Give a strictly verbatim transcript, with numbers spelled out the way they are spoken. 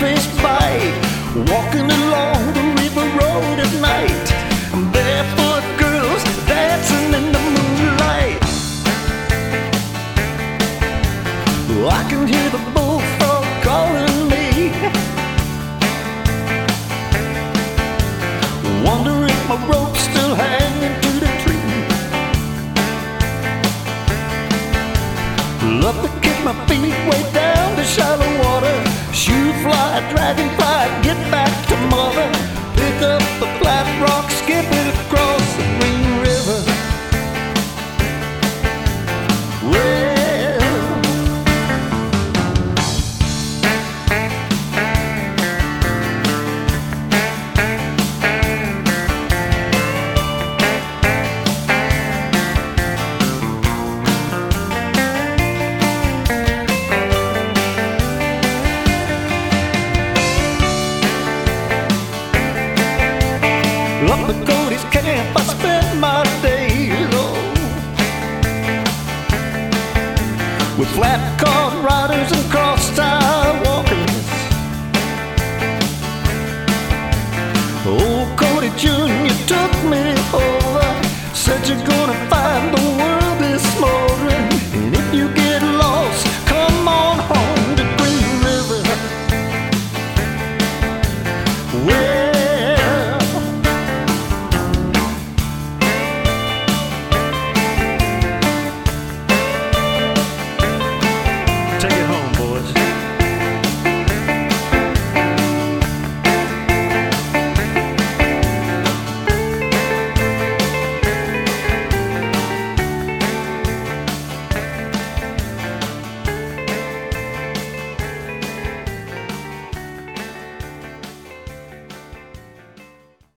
his bike, walking along the river road at night. Barefoot girls dancing in the moonlight. I can hear the bullfrog calling me, wonder if my rope's still hanging to the tree. Love to kick my feet way down to shallow water, shoot fly, dragonfly, get back to mother, pick up the flat rock, skip it across the Green River. Well, up at Cody's camp I spend my days, oh, with flat card riders and cross-tie walkers. Old Cody Junior took me over, said you're gonna find the world this morning, and if you get lost, come on home to Green River. Well,